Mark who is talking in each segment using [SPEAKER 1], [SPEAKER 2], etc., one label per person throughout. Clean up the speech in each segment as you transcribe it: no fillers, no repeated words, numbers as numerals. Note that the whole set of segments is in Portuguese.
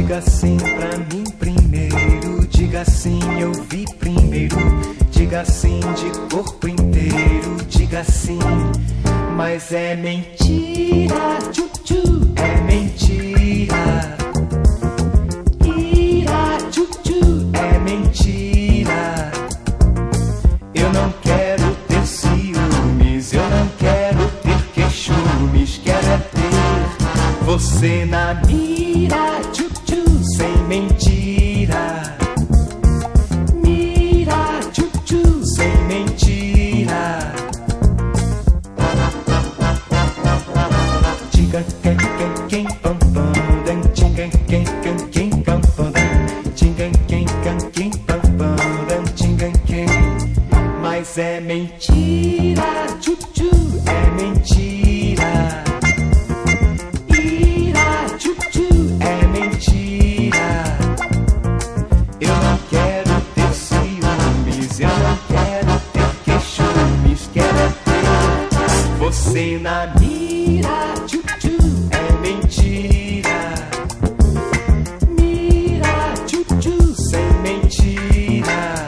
[SPEAKER 1] Diga sim pra mim primeiro, diga sim, eu vi primeiro. Diga sim de corpo inteiro, diga sim, mas é mentira, tchu-tchu, é mentira. Ira, tchu-tchu, é mentira. Eu não quero ter ciúmes, eu não quero ter queixumes, quero é ter você na mira, tchu-tchu, sem mentira. Mira, tchu-tchu, sem mentira. Diga quem pam pam dan, diga quem pam pam dan, diga quem pam pam dan, diga quem. Mas é mentira, tchu-tchu, é mentira. Ira, tchu-tchu, é mentira. Eu não quero ter ciúmes, eu não quero ter queixumes, quero é ter você na mira, tchu-tchu, é mentira. Mira, tchu-tchu, sem mentira.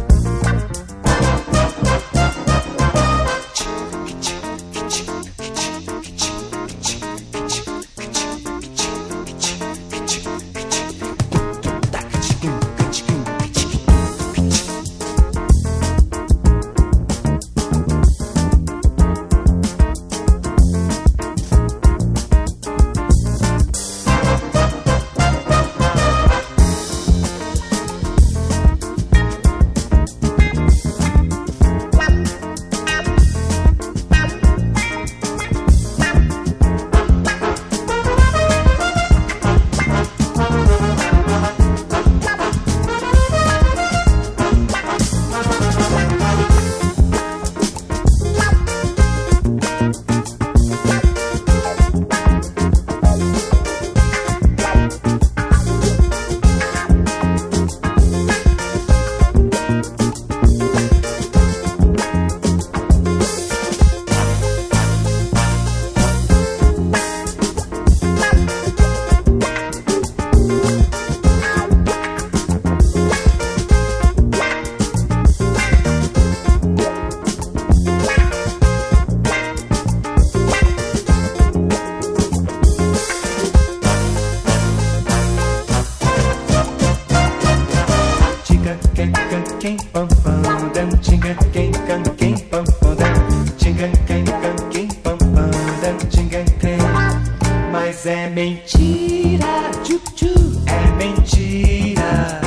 [SPEAKER 1] Quem pam pam dan, diga quem pam pam dan, diga quem pam pam dan, diga quem. Mas é mentira, tchu-tchu, é mentira.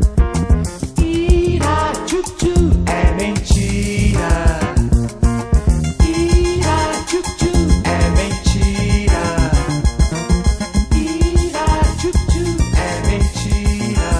[SPEAKER 1] Ira, tchu-tchu, é mentira. Ira, tchu-tchu, é mentira. Ira, tchu-tchu, é mentira.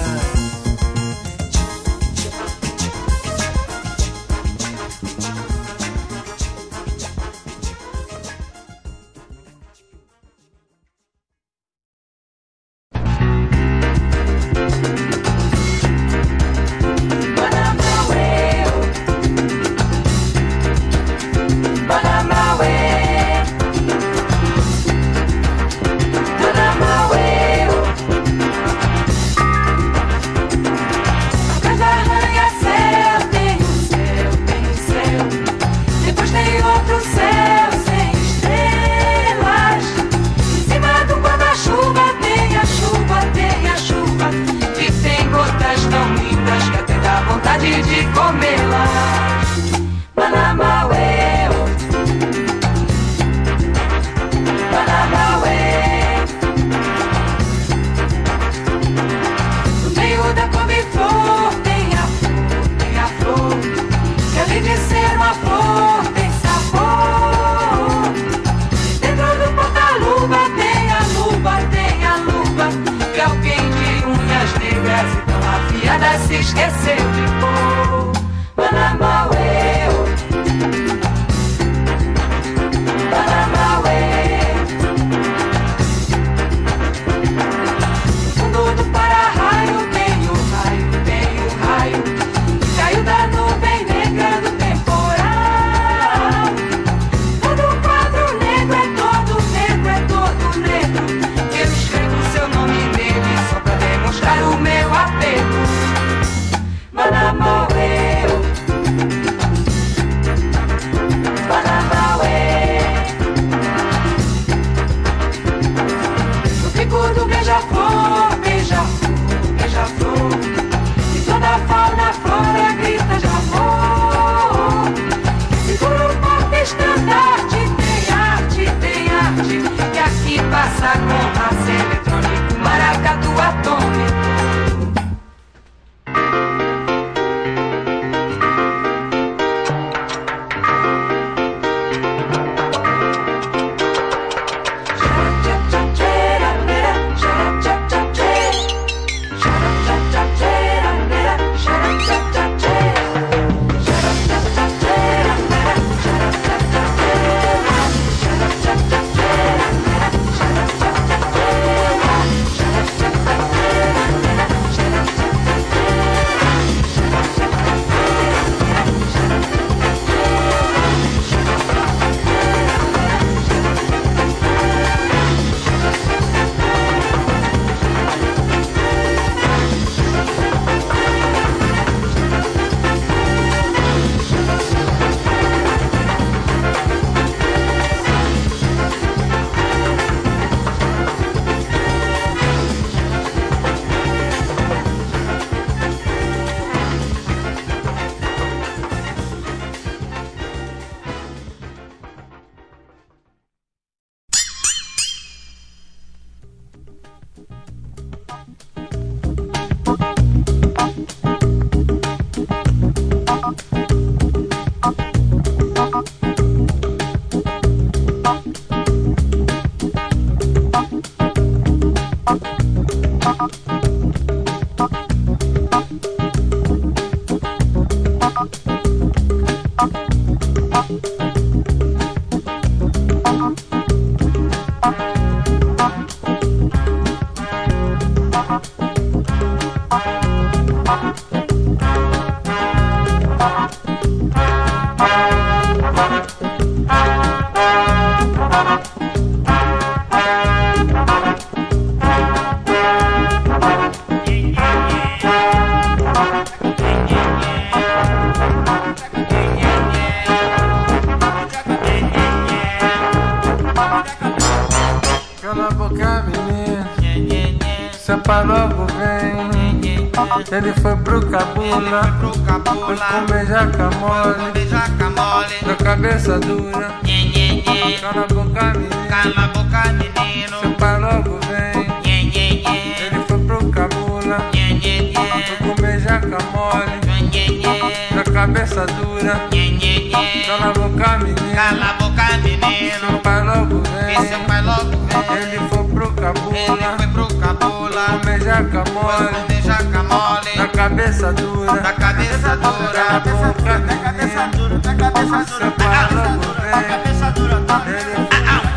[SPEAKER 2] Ele foi pro cabula, foi comer jaca mole, da cabeça dura. Cala a boca, menino, senta logo vem. Ele foi pro cabula, foi comer jaca mole, da cabeça dura. Cala a boca, menino, senta logo vem. Ele foi pro cabula, comer jaca mole, da cabeça dura, da cabeça dura, da cabeça dura, da cabeça dura, da cabeça dura, da cabeça dura.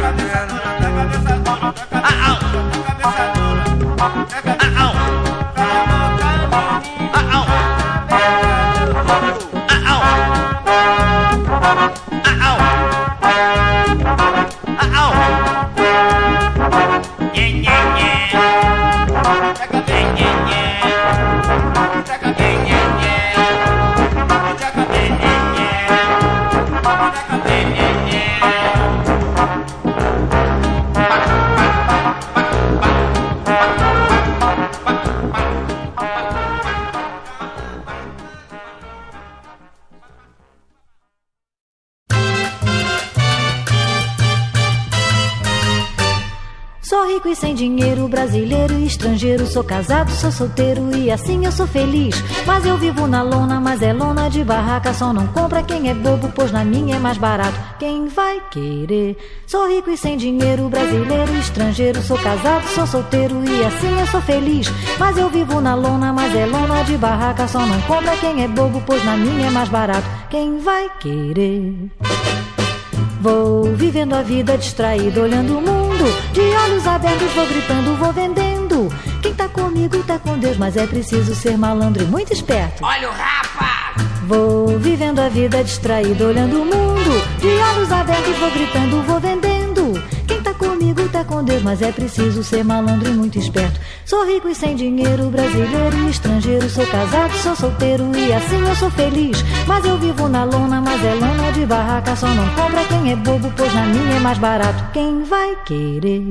[SPEAKER 3] Sou rico e sem dinheiro, brasileiro e estrangeiro. Sou casado, sou solteiro e assim eu sou feliz. Mas eu vivo na lona, mas é lona de barraca. Só não compra quem é bobo, pois na minha é mais barato. Quem vai querer? Sou rico e sem dinheiro, brasileiro e estrangeiro. Sou casado, sou solteiro e assim eu sou feliz. Mas eu vivo na lona, mas é lona de barraca. Só não compra quem é bobo, pois na minha é mais barato. Quem vai querer? Vou vivendo a vida distraído, olhando o mundo. De olhos abertos vou gritando, vou vendendo. Quem tá comigo tá com Deus, mas é preciso ser malandro e muito esperto.
[SPEAKER 4] Olha o rapa!
[SPEAKER 3] Vou vivendo a vida distraído, olhando o mundo. De olhos abertos vou gritando, vou vendendo. Quem tá comigo tá com Deus, mas é preciso ser malandro e muito esperto. Sou rico e sem dinheiro, brasileiro e estrangeiro. Sou casado, sou solteiro e assim eu sou feliz. Mas eu vivo na lona, mas é lona de barraca. Só não compra quem é bobo, pois na minha é mais barato. Quem vai querer?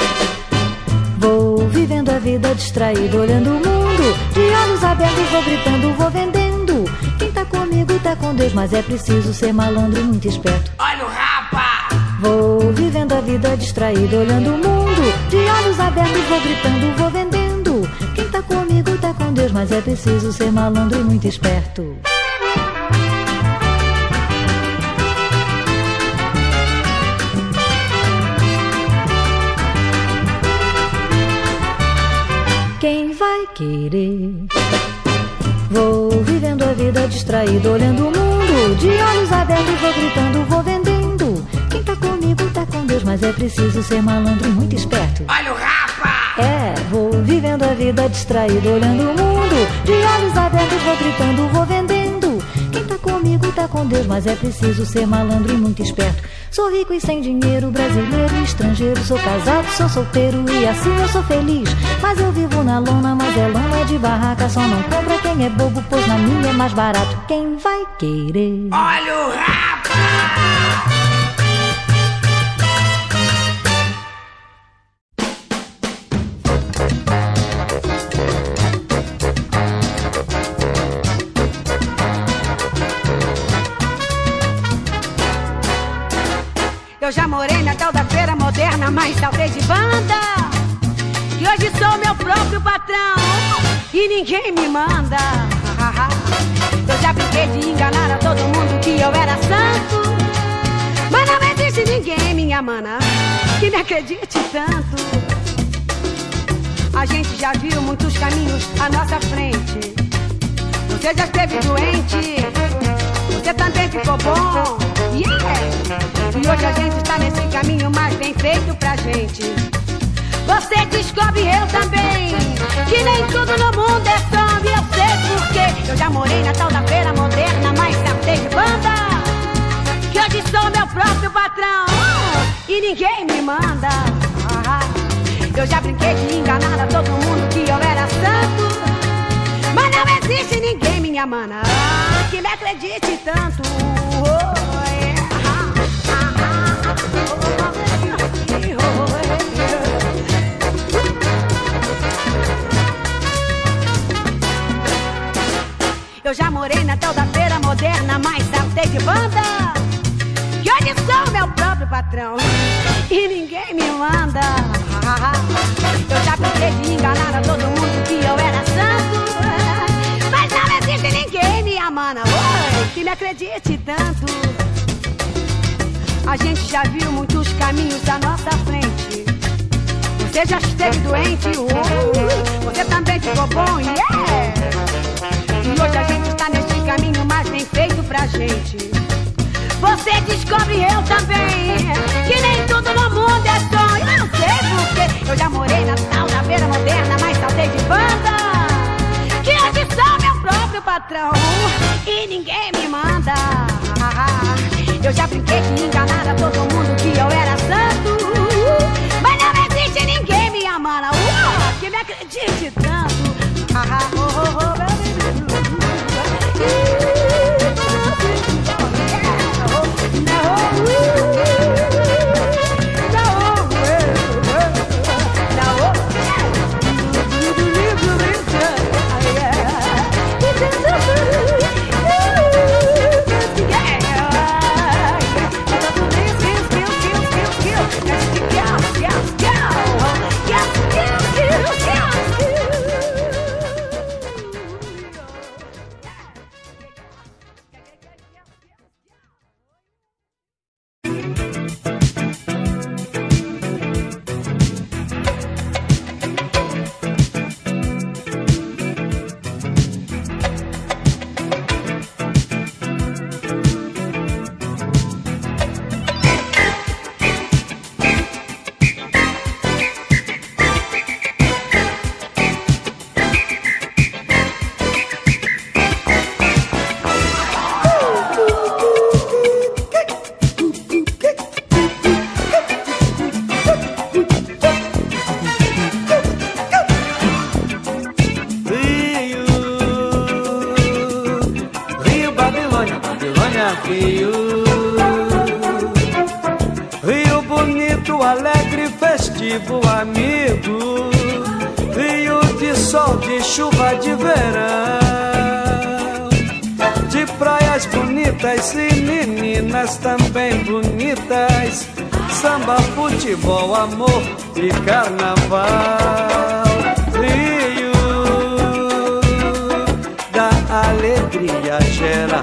[SPEAKER 3] Vou vivendo a vida distraído, olhando o mundo. De olhos abertos vou gritando, vou vendendo. Quem tá comigo tá com Deus, mas é preciso ser malandro e muito esperto.
[SPEAKER 4] Olha o rapa!
[SPEAKER 3] Vou vivendo a vida distraído, olhando o mundo. De olhos abertos vou gritando, vou vendendo. Quem tá comigo tá com Deus, mas é preciso ser malandro e muito esperto. Quem vai querer? Vou vivendo a vida distraído, olhando o mundo. De olhos abertos vou gritando, vou vendendo. Quem tá comigo tá com Deus, mas é preciso ser malandro e muito esperto.
[SPEAKER 4] Olha o rapa!
[SPEAKER 3] É, vou vivendo a vida distraído, olhando o mundo. De olhos abertos vou gritando, vou vendendo. Quem tá comigo tá com Deus, mas é preciso ser malandro e muito esperto. Sou rico e sem dinheiro, brasileiro e estrangeiro. Sou casado, sou solteiro e assim eu sou feliz. Mas eu vivo na lona, mas é lona de barraca. Só não compra quem é bobo, pois na minha é mais barato. Quem vai querer?
[SPEAKER 4] Olha o rapa!
[SPEAKER 5] Eu já morei na tal da feira moderna, mas saltei de banda. E hoje sou meu próprio patrão e ninguém me manda. Eu já brinquei de enganar a todo mundo que eu era santo, mas não existe ninguém, minha mana, que me acredite tanto. A gente já viu muitos caminhos à nossa frente. Você já esteve doente, você também ficou bom, yeah! E hoje a gente está nesse caminho mais bem feito pra gente. Você descobre, eu também, que nem tudo no mundo é samba. E eu sei porquê. Eu já morei na tal da feira moderna, mas saltei de banda, que hoje sou meu próprio patrão e ninguém me manda. Eu já brinquei de enganar a todo mundo que eu era santo, mas não existe ninguém, minha mana, que me acredite tanto. Eu já morei na tal da feira moderna, mas saltei de banda, que hoje sou meu próprio patrão e ninguém me manda. Eu já brinquei de enganar a todo mundo que eu era santo, mas não existe ninguém, minha mana, que me acredite tanto. A gente já viu muitos caminhos à nossa frente. Você já esteve doente, você também ficou bom, yeah! E hoje a gente está nesse caminho mais bem feito pra gente. Você descobre, eu também, que nem tudo no mundo é sonho. Eu não sei porquê. Eu já morei na tal da feira moderna, mas saltei de banda, que hoje sou meu próprio patrão e ninguém me manda. Eu já brinquei de enganar a todo mundo que eu era santo, mas não existe ninguém, minha mana, que me acredite tanto.
[SPEAKER 2] Rio bonito, alegre, festivo, amigo. Rio de sol, de chuva, de verão, de praias bonitas e meninas também bonitas, samba, futebol, amor e carnaval. Rio da alegria geral.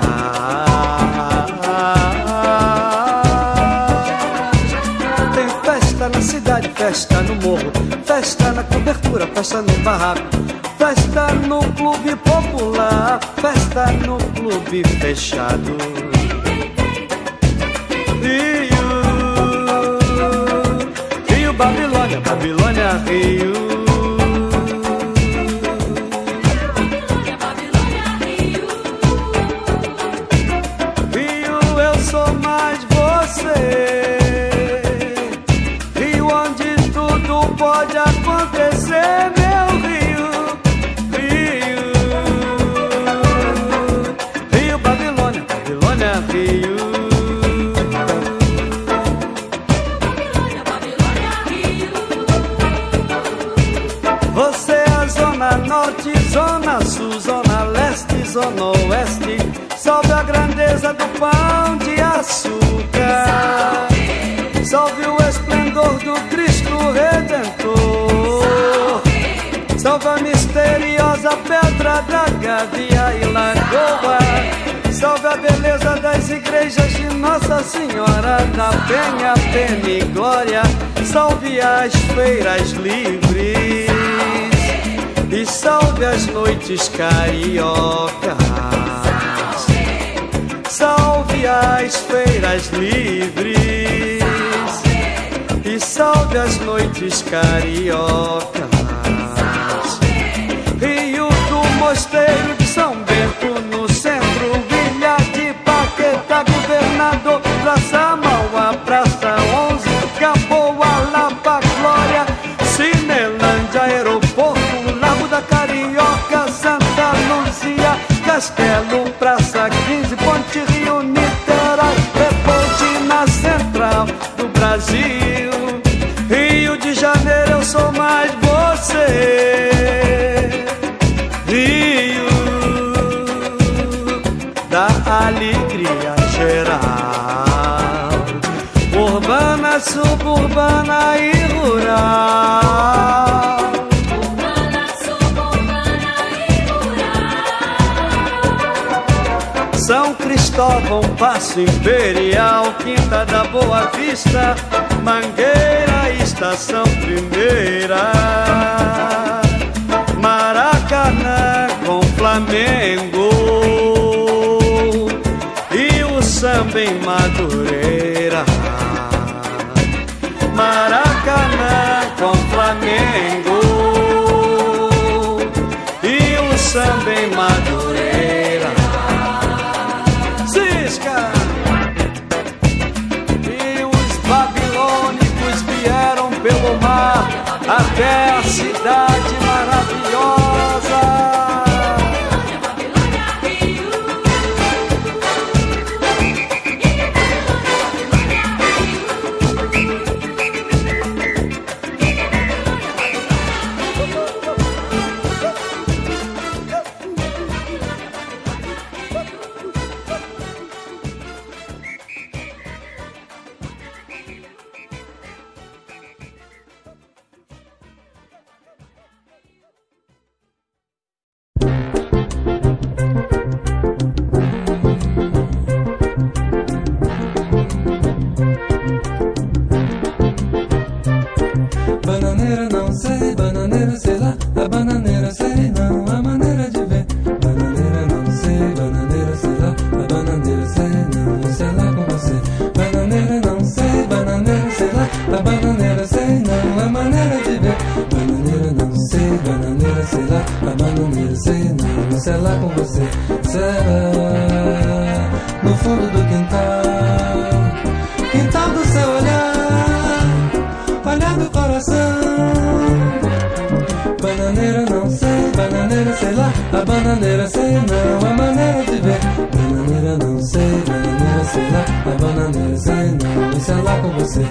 [SPEAKER 2] Tem festa na cidade, festa no morro, festa na cobertura, festa no barraco, festa no clube popular, festa no clube fechado. Rio, Babilônia, Babilônia, Rio. Rio, eu sou mais você. Rio, onde tudo pode acontecer, meu Rio. Rio, Rio, Babilônia, Babilônia, Rio. Você é a zona norte, zona sul, zona leste, zona oeste. Salve a grandeza do pão de açúcar. Salve o esplendor do Cristo Redentor. Salve a misteriosa pedra da Gávea e Lagoa. Salve a beleza das igrejas de Nossa Senhora da Penha, Pena e Glória. Salve as feiras livres.
[SPEAKER 6] E salve as noites cariocas, salve as feiras livres, e salve as noites cariocas. Rio do Mosteiro de São Bento, no centro, Ilha de Paquetá, Governador, Praça Mauá, Praça 11, Gamboa, Lapa, Glória, Cinelândia, Aeroporto, Largo da Carioca, Santa Luzia, Castelo, Praça 15, Ponte Rio, Niterói, Leopoldina, Central do Brasil. Rio de Janeiro, eu sou mais você. Rio da alegria geral, urbana, suburbana e rural. São Cristóvão, Paço Imperial, Quinta da Boa Vista, Mangueira, Estação Primeira, Maracanã com Flamengo e o samba em Madureira. Maracanã com Flamengo e o samba em Madureira. E os babilônicos vieram pelo mar até a cidade maravilhosa.
[SPEAKER 2] Bananeira não sei, bananeira sei lá, a bananeira sei não, a maneira de ver. Bananeira não sei, bananeira sei lá, a bananeira sei não, sei lá com você. Bananeira não sei, bananeira sei lá, a bananeira sei não, a maneira de ver. Bananeira não sei, bananeira sei lá, a bananeira sei não, sei lá com você. Será no fundo do quintal, quintal do seu olhar, olhar do coração. Bananeira não sei, bananeira sei lá, a bananeira sei não, a maneira de ver. Bananeira não sei, bananeira sei lá, a bananeira sei não, sei lá com você.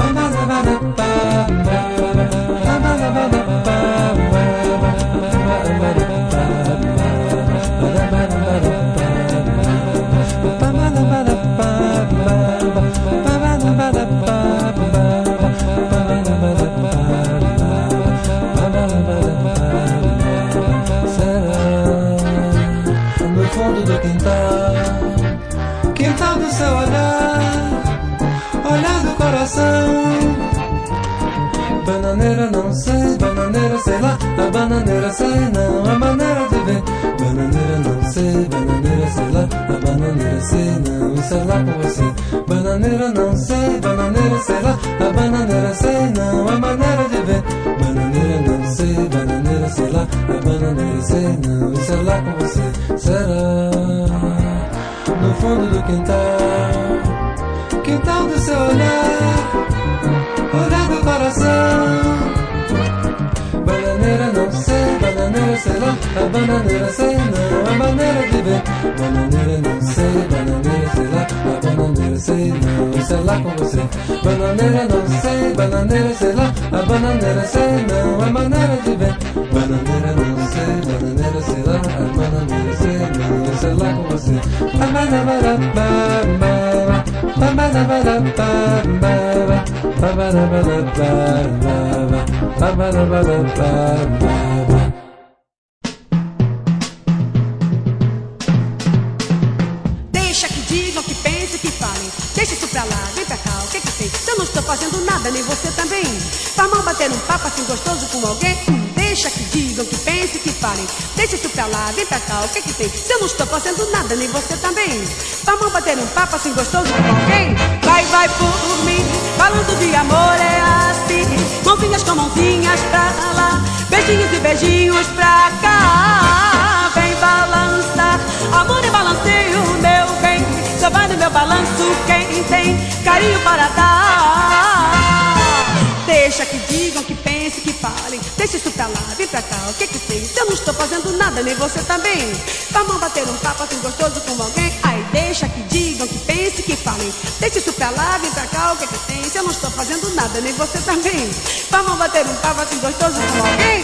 [SPEAKER 2] Quintal do seu olhar, olhar do coração. Bananeira não sei, bananeira sei lá, a bananeira sei não, a maneira de ver. Bananeira não sei, bananeira sei lá, a bananeira sei não, sei lá com você. Bananeira não sei, bananeira sei lá, a bananeira sei não, a maneira de ver. Bananeira não sei, bananeira sei lá, a bananeira sei não, sei lá com você. Será no fundo do quintal, quintal do seu olhar, olhar do coração. Bananeira não sei, bananeira sei lá, a bananeira sei não, a maneira de ver. Bananeira não sei, bananeira sei lá, a bananeira sei não, sei lá com você. Bananeira não sei, bananeira sei lá, a bananeira sei não, a maneira de ver. Bananeira não sei, bananeira sei lá, a bananeira sei não, sei lá com você.
[SPEAKER 5] Deixa que digam, que pensem, que falem. Deixa isso pra lá, vem pra cá, o que que tem? eu não estou fazendo nada, nem você também. Pra mão bater um papo assim gostoso com alguém. Deixa que digam, que pensem, que falem. Deixa isso pra lá, vem pra cá, o que que tem? Se eu não estou fazendo nada, nem você também. Pra mão bater um papo assim gostoso com alguém. Vai, vai por mim, falando de amor é assim. Mãozinhas com mãozinhas pra lá, beijinhos e beijinhos pra cá. Vem balançar, amor e balanceio, meu bem. Só vai no meu balanço quem tem carinho para dar. Deixa que digam, que pensem, que falem. Deixa isso pra lá, vem pra cá, o que que tem? Se eu não estou fazendo nada, nem você também. Vamos bater um papo assim gostoso com alguém. Ai, deixa que digam, que pensem, que falem. Deixa isso pra lá, vem pra cá, o que que tem? Se eu não estou fazendo nada, nem você também. Vamos bater um papo assim gostoso com alguém.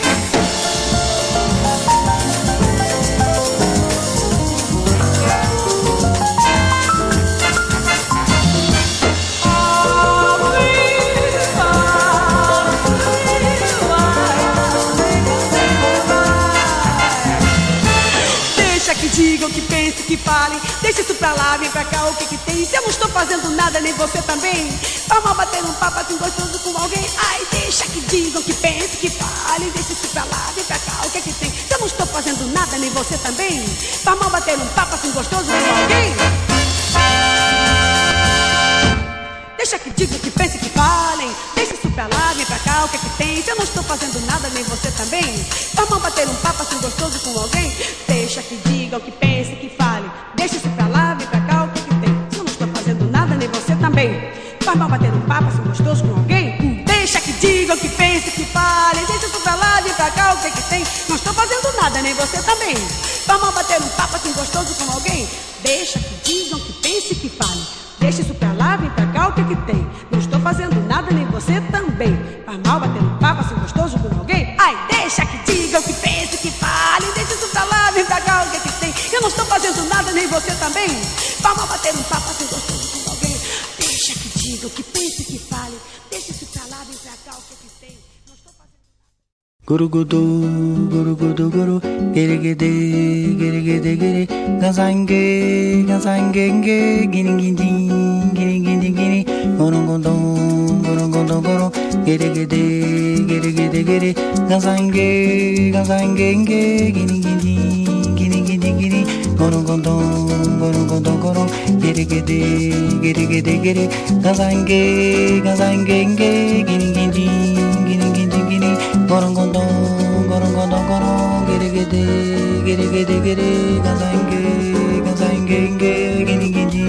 [SPEAKER 5] Que digam, que pensem, que falem. Deixa isso pra lá, vem pra cá, o que que tem? Se eu não estou fazendo nada, nem você também. Vamos bater um papo assim gostoso com alguém. Ai, deixa que digam, que pensem, que falem. Deixa isso pra lá, vem pra cá, o que que tem? Se eu não estou fazendo nada, nem você também. Vamos bater um papo assim gostoso com alguém. Deixa que digam, que pensem, que falem. Deixa isso pra lá, vem pra cá, o que que tem? Se eu não estou fazendo nada, nem você também. Vamos bater um papo assim gostoso com alguém. Deixa que digam, que pensem, que falem. Deixa isso pra lá, vem pra cá, o que que tem? Se eu não estou fazendo nada, nem você também. Vamos bater um papo assim gostoso com alguém. Deixa que digam, que pensem, que falem. Deixa isso pra lá, vem pra cá, o que que tem? Não estou fazendo nada, nem você também. Vamos bater um papo assim gostoso com alguém. Deixa que digam, que pensem, que falem. Deixa isso pra lá, vem pra cá, o que que tem? Não estou fazendo nada, nem você também. Faz mal bater um papo assim gostoso com alguém? Ai, deixa que digam, que pensem, que falem. Deixa isso pra lá, vem pra cá, o que que tem? Eu não estou fazendo nada, nem você também. Faz mal bater um papo assim gostoso com alguém? Deixa que digam, que pensem, que falem. Deixa isso pra lá, vem pra cá, o que que tem? Não estou fazendo nada.
[SPEAKER 7] Gurugudu, gurugudu, guru, girigide, girigide, giri, gazange, gazange, girigindi, girigindi, giri, gorongondon, gorongondon, goro, girigide, girigide, giri, gazange, gazange, girigindi, girigindi, giri, gorongondon, gorongondon, goro, girigide, girigide, giri, gazange, gazange, girigindi, girigindi, giri, gorongondon, gorongondon, goro, girigide, girigide, giri, gazange, gazange, girigindi.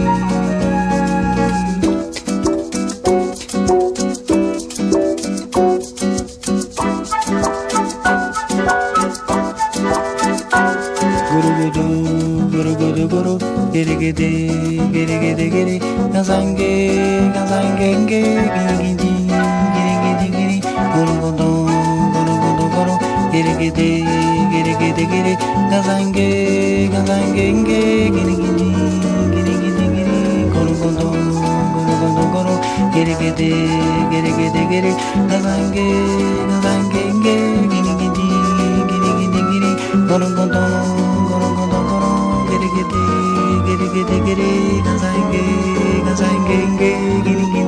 [SPEAKER 7] Girigide, girigide, giri, gazange, gazange, girigindi, girigindi, giri, gorongondon, gorongondon, goro, girigide, girigide, giri, gazange, gazange, girigindi, girigindi, giri, gorongondon, gorongondon, goro, girigide, girigide, giri, gazange, gazange, girigindi, girigindi, giri, gorongondon, gorongondon, goro, girigide, girigide, giri, gazange, gazange, girigindi.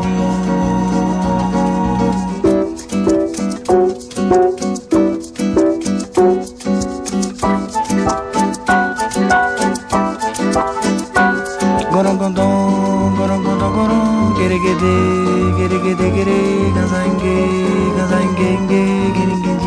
[SPEAKER 7] Gorongondon, gorongondon, goro, girigide, girigide, giri, gazange, gazange, girigindi.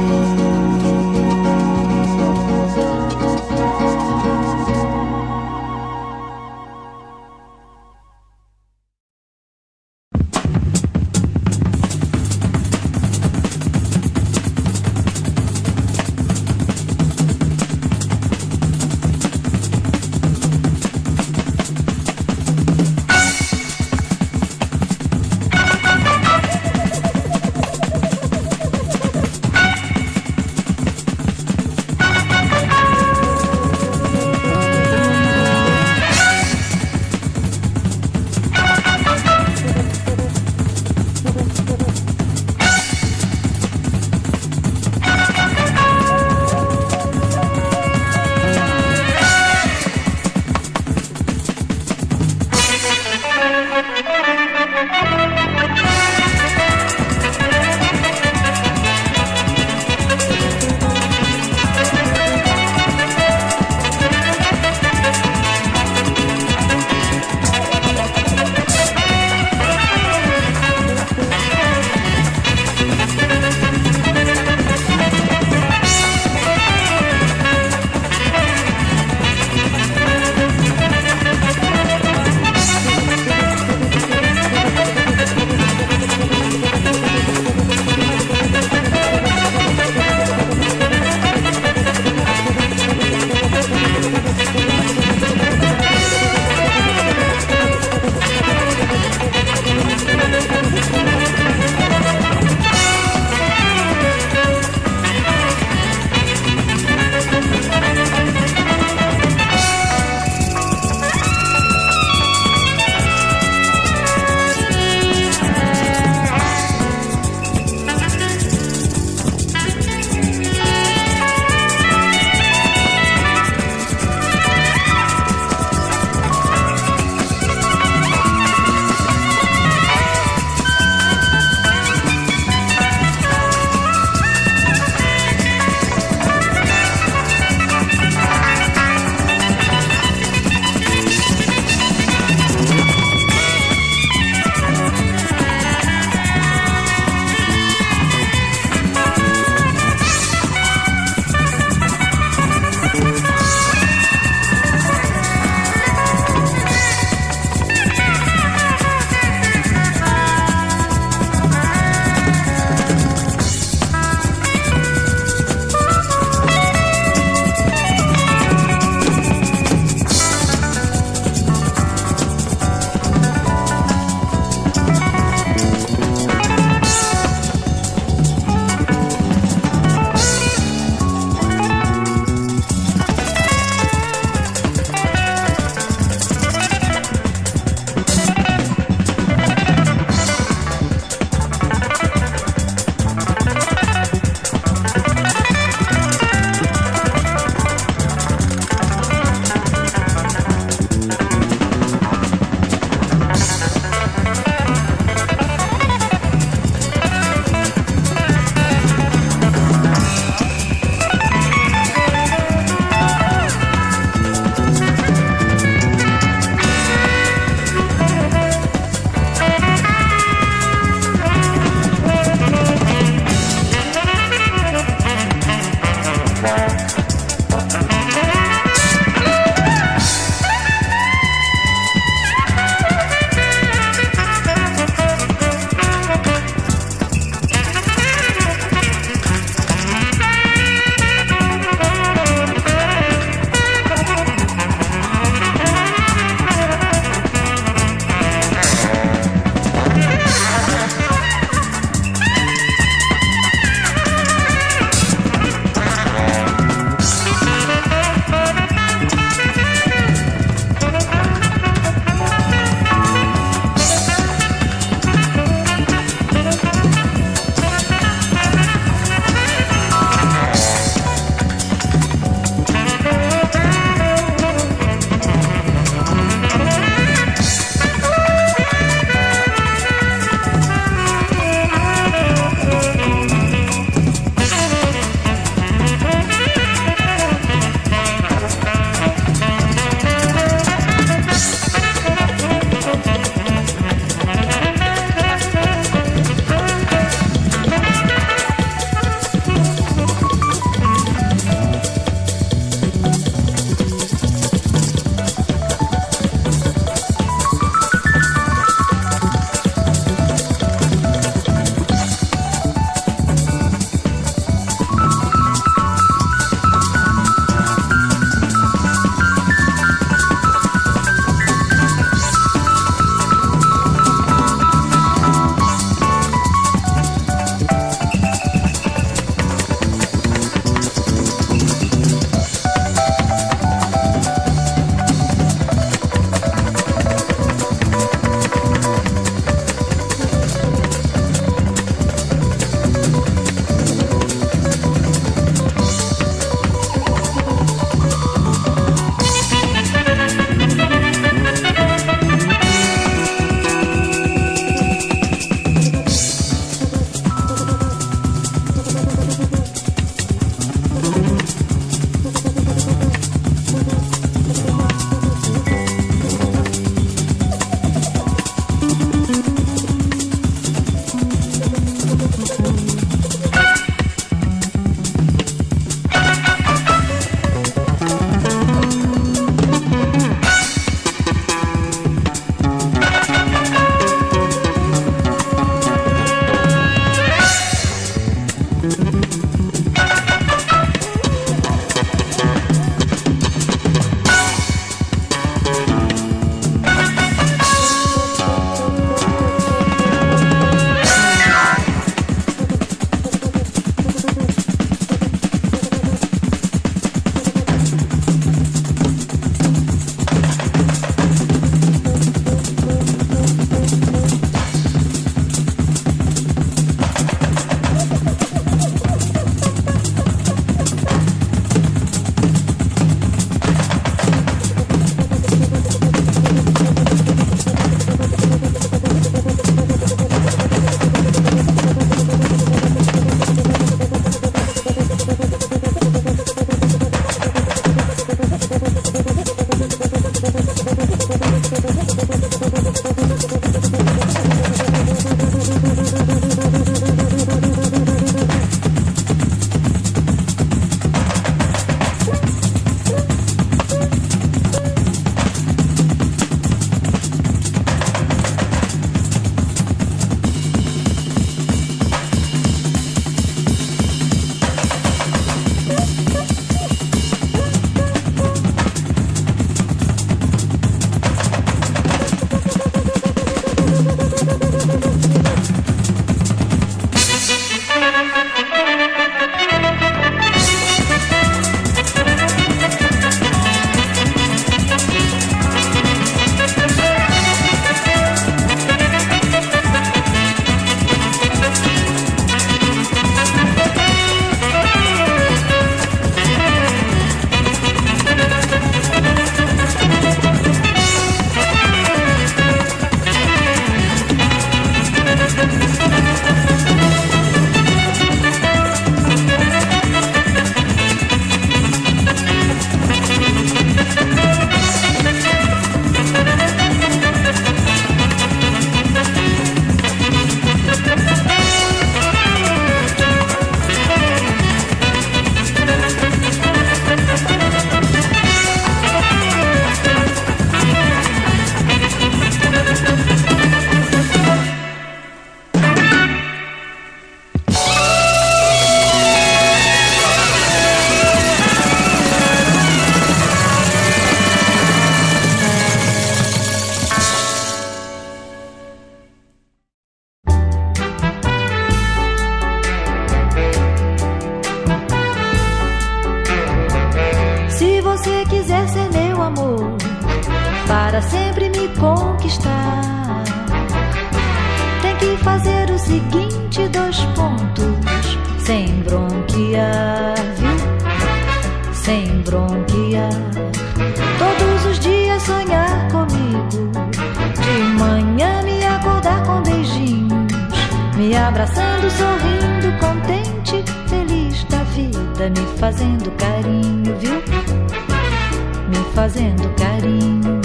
[SPEAKER 3] amor para sempre me conquistar. Tem que fazer o seguinte, 2 pontos, sem bronquear, viu? Sem bronquear. Todos os dias sonhar comigo, de manhã me acordar com beijinhos, me abraçando, sorrindo, contente, feliz da vida, me fazendo carinho, viu? Me fazendo carinho.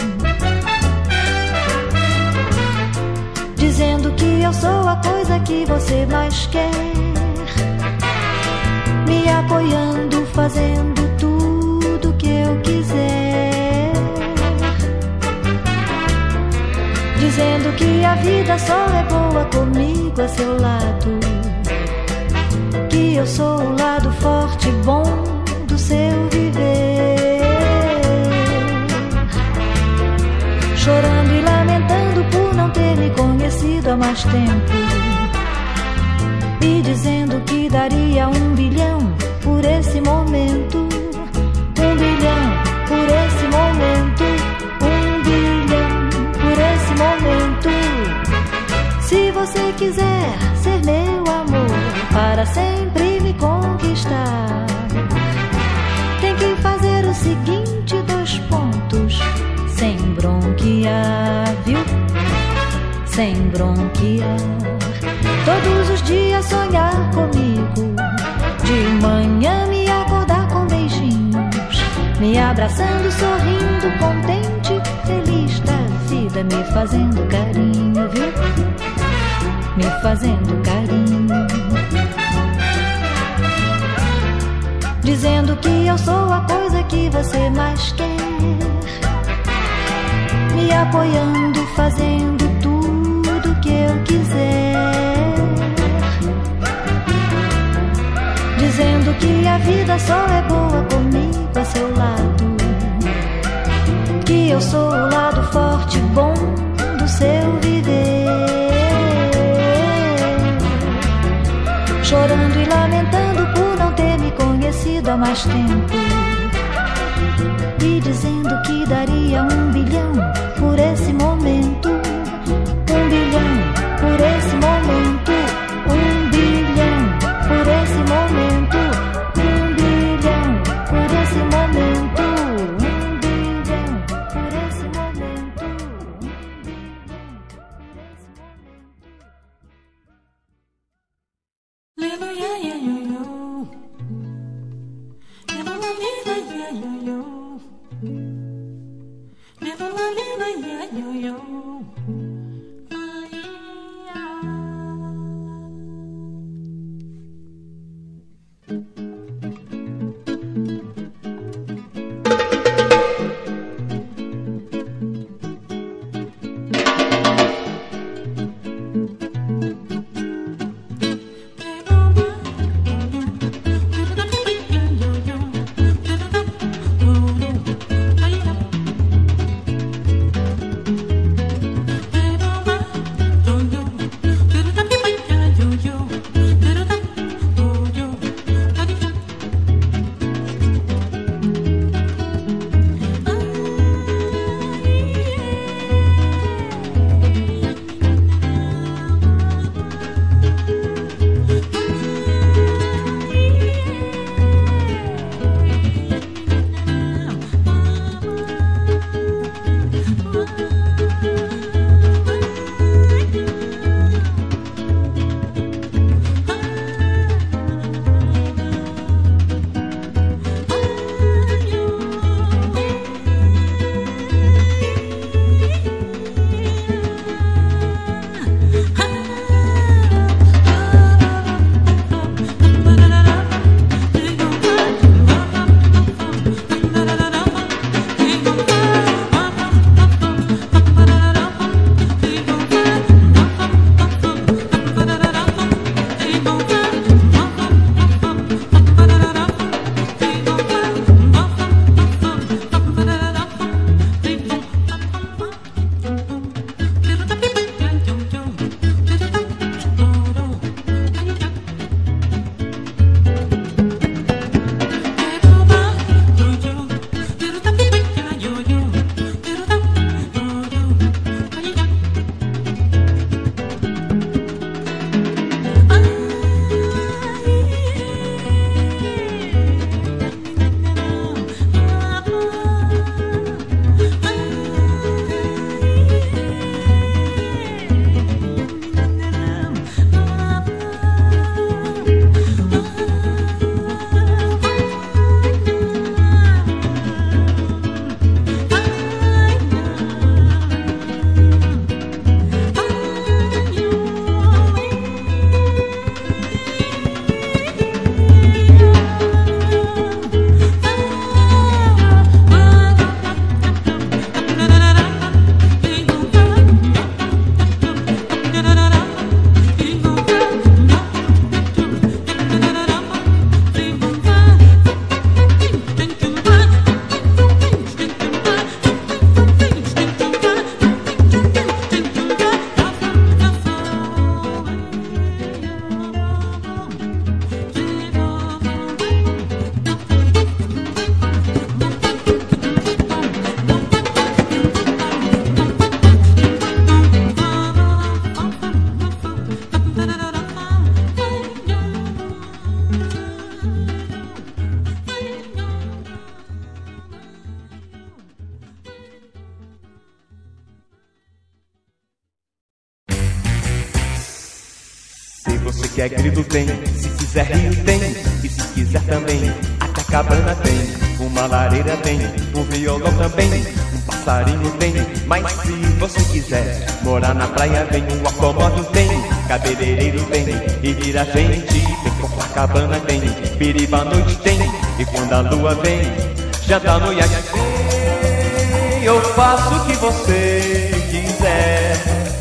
[SPEAKER 3] Dizendo que eu sou a coisa que você mais quer, me apoiando, fazendo tudo que eu quiser. Dizendo que a vida só é boa comigo a seu lado, que eu sou o lado forte e bom do seu viver. Chorando e lamentando por não ter me conhecido há mais tempo, e dizendo que daria 1 bilhão por esse momento. 1 bilhão por esse momento. 1 bilhão por esse momento. Se você quiser ser meu amor, para sempre me conquistar, tem que fazer o seguinte, 2 pontos, sem bronquear, viu? Sem bronquear. Todos os dias sonhar comigo, de manhã me acordar com beijinhos, me abraçando, sorrindo, contente, feliz da vida, me fazendo carinho, viu? Me fazendo carinho. Dizendo que eu sou a coisa que você mais quer, me apoiando, fazendo tudo que eu quiser. Dizendo que a vida só é boa comigo a seu lado, que eu sou o lado forte e bom do seu viver. Chorando e lamentando por não ter me conhecido há mais tempo, e dizendo que daria 1 bilhão por esse momento. 1 bilhão por esse momento. 1 bilhão por esse momento. 1 bilhão por esse momento. 1 bilhão por esse momento. 1 bilhão por esse momento.
[SPEAKER 8] Little yeah yeah yo yo. Little la little yeah yo yo. Little la little yeah yo yo. Ah yeah.
[SPEAKER 1] quer grilo tem, se quiser rio tem, e se quiser também, até cabana tem, uma lareira tem, um violão também, um passarinho tem, mas se você quiser morar na praia vem, um automóvel tem, cabeleireiro tem, e vira gente, tem Copacabana tem, Piriba à noite tem, e quando a lua vem, jantar no iate tem, eu faço o que você quiser.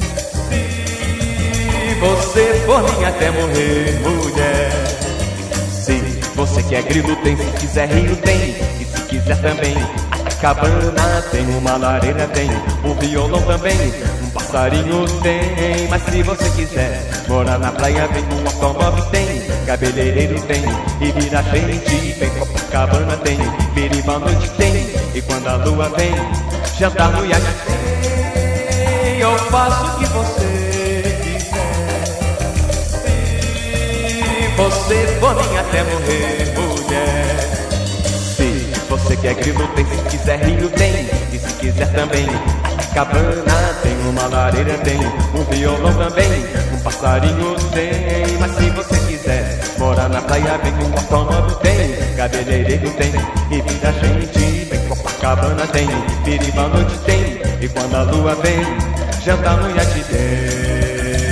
[SPEAKER 1] Se você for minha até morrer, mulher. Se você quer grilo tem, se quiser rio tem, e se quiser também, até cabana tem, uma lareira tem, um violão também, um passarinho tem, mas se você quiser morar na praia vem, um automóvel tem, cabeleireiro tem, e vira gente tem, Copacabana tem, Piriba à noite tem, e quando a lua vem, jantar no iate tem, eu faço o que você quiser. Se você for minha até morrer, mulher. Se você quer grilo tem, se quiser rio tem, e se quiser também, cabana tem, uma lareira tem, um violão também, um passarinho tem, mas se você quiser morar na praia vem, um automóvel tem, cabeleireiro tem, e vida gente tem, Copacabana tem, Piriba à noite tem, e quando a lua vem, jantar no iate tem.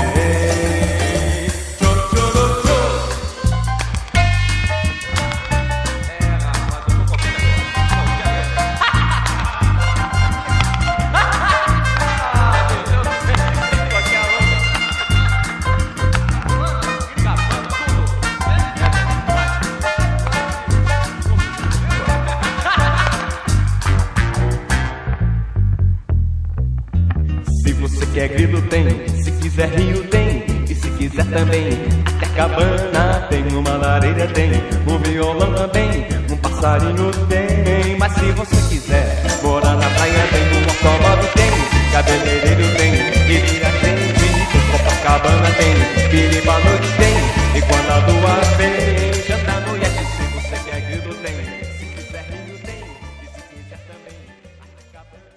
[SPEAKER 1] Quer grilo tem, se quiser rio tem, e se quiser também, até cabana tem, uma lareira tem, um violão também, um passarinho tem, mas se você quiser morar na praia tem, um automóvel tem, cabeleireiro tem, e vira gente tem, Copacabana tem, Piriba à noite tem, e quando a lua vem, jantar no iate, se você quer grilo tem, se quiser rio tem, e se quiser também, até cabana.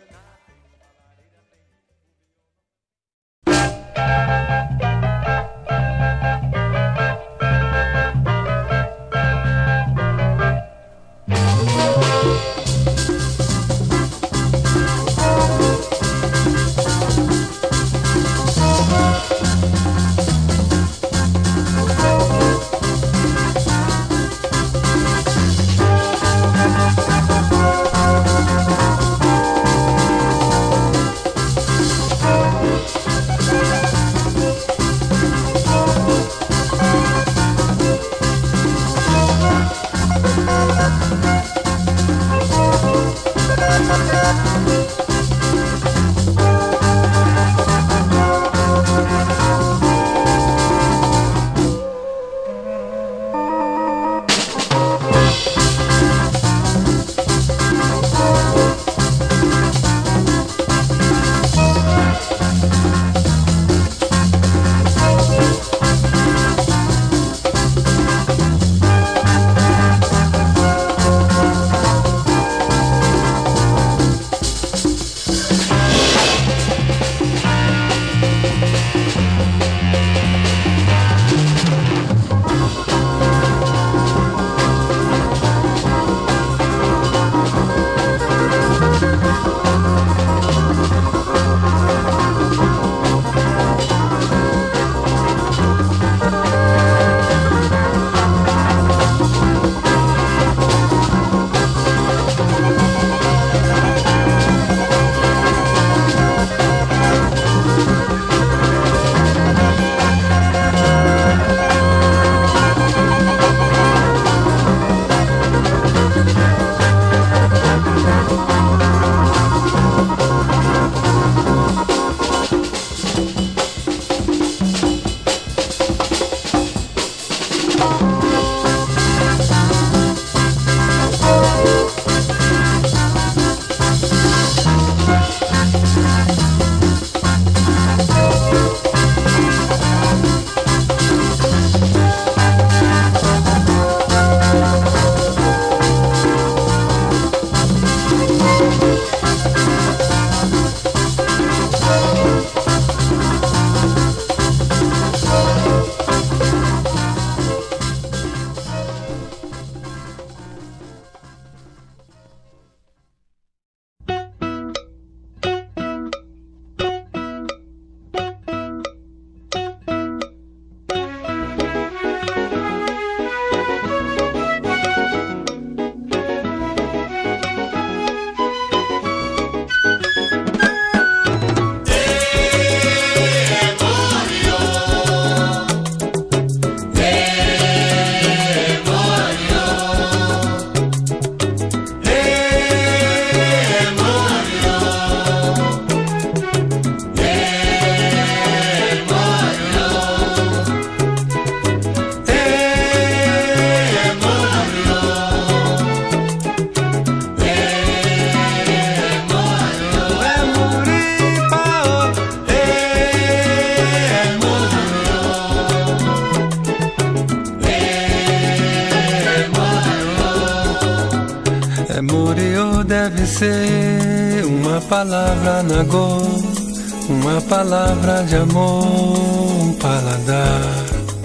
[SPEAKER 2] Murió deve ser uma palavra nagô, uma palavra de amor, um paladar.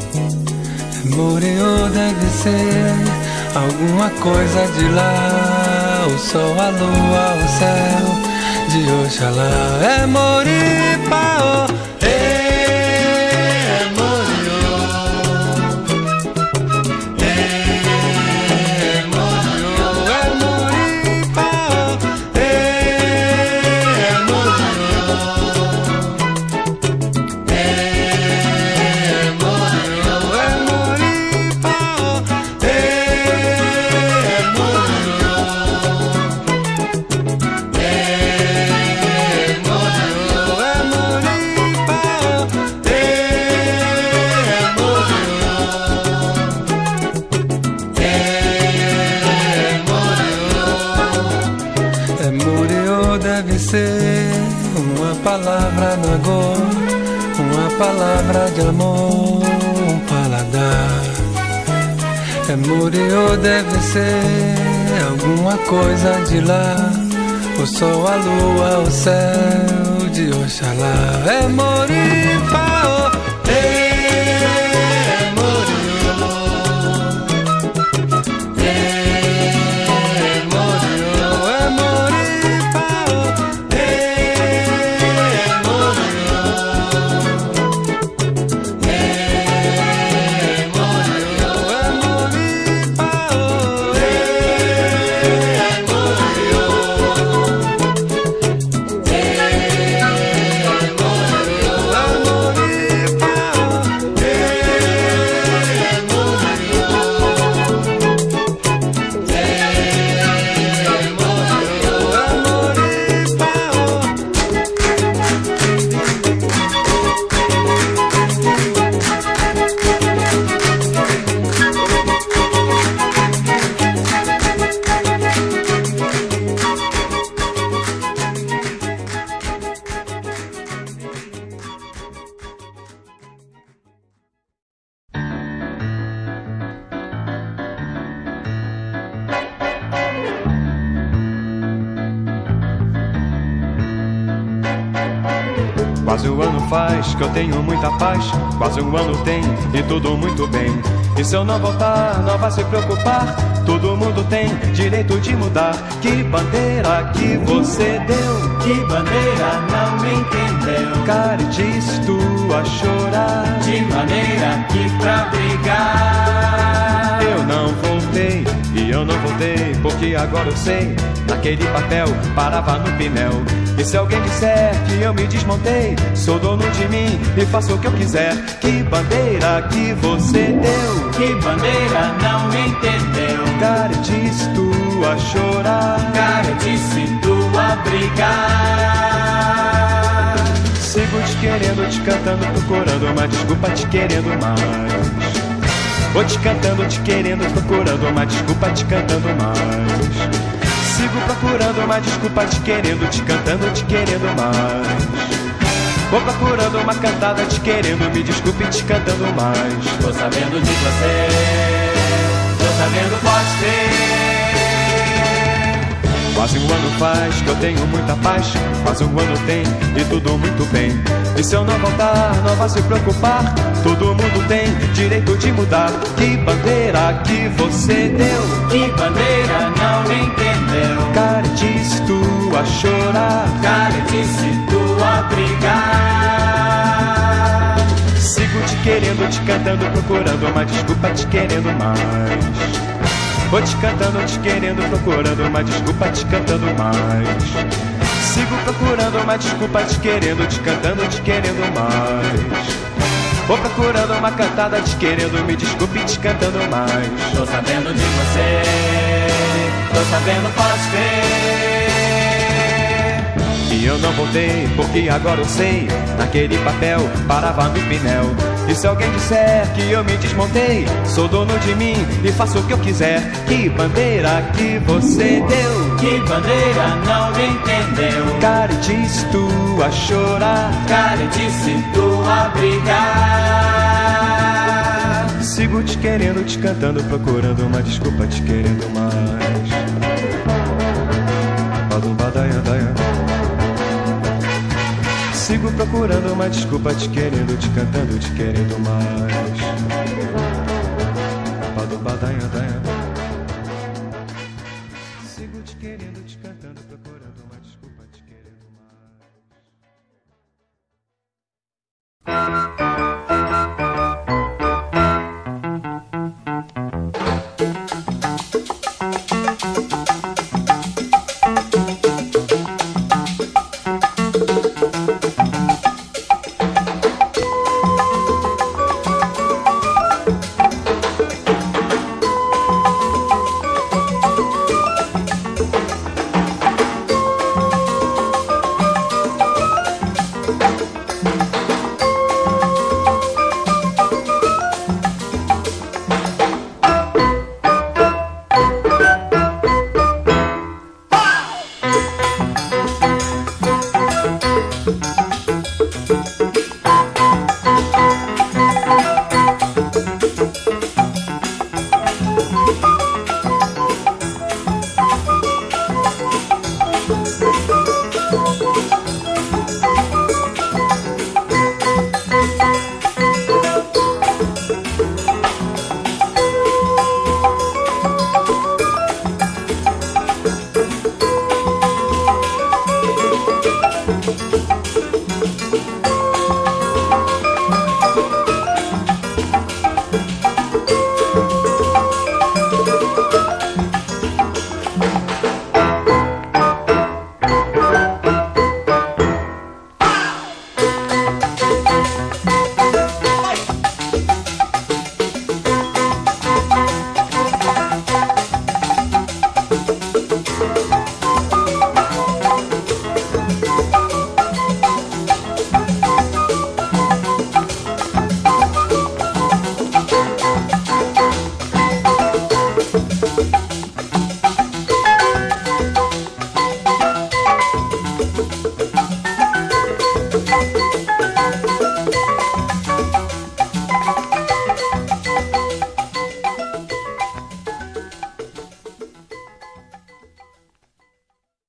[SPEAKER 2] Murió deve ser alguma coisa de lá, o sol, a lua, o céu de Oxalá. É Moripaô, uma palavra nagô, uma palavra de amor, um paladar. Murió deve ser alguma coisa de lá, o sol, a lua, o céu de Oxalá. É Moripaô,
[SPEAKER 1] Quase um ano faz que eu tenho muita paz, quase um ano tem e tudo muito bem. E se eu não voltar, não vai se preocupar, todo mundo tem direito de mudar. Que bandeira que você deu? Que bandeira não me entendeu? Cara, disse tu a chorar, de maneira que pra brigar. Eu não voltei, e eu não voltei, porque agora eu sei, naquele papel parava no pinel. E se alguém disser que eu me desmontei, sou dono de mim e faço o que eu quiser. Que bandeira que você deu? Que bandeira não me entendeu? Cara, disse tu a chorar, cara, disse tu a brigar. Sigo te querendo, te cantando, procurando uma desculpa, te querendo mais. Vou te cantando, te querendo, procurando uma desculpa, te cantando mais. Sigo procurando uma desculpa, te querendo, te cantando, te querendo mais. Vou procurando uma cantada, te querendo, me desculpe, te cantando mais. Tô sabendo de você, tô sabendo, pode crer. Quase um ano faz que eu tenho muita paz, quase um ano tem e tudo muito bem. E se eu não voltar, não vai se preocupar, todo mundo tem direito de mudar. Que bandeira que você deu? Que bandeira não me entendeu? Cara, disse tu a chorar, cara, disse tu a brigar. Sigo te querendo, te cantando, procurando uma desculpa, te querendo mais. Vou te cantando, te querendo, procurando uma desculpa, te cantando mais. Sigo procurando uma desculpa, te querendo, te cantando, te querendo mais. Vou procurando uma cantada, te querendo, me desculpe, te cantando mais. Tô sabendo de você, tô sabendo, pode crer. E eu não voltei, porque agora eu sei, naquele papel parava no pinel. E se alguém disser que eu me desmontei, sou dono de mim e faço o que eu quiser. Que bandeira que você deu? Que bandeira não me entendeu? Cara, disse tu a chorar, cara, disse tu a brigar. Sigo te querendo, te cantando, procurando uma desculpa, te querendo mais. praia. Sigo procurando uma desculpa, te querendo, te cantando, te querendo mais.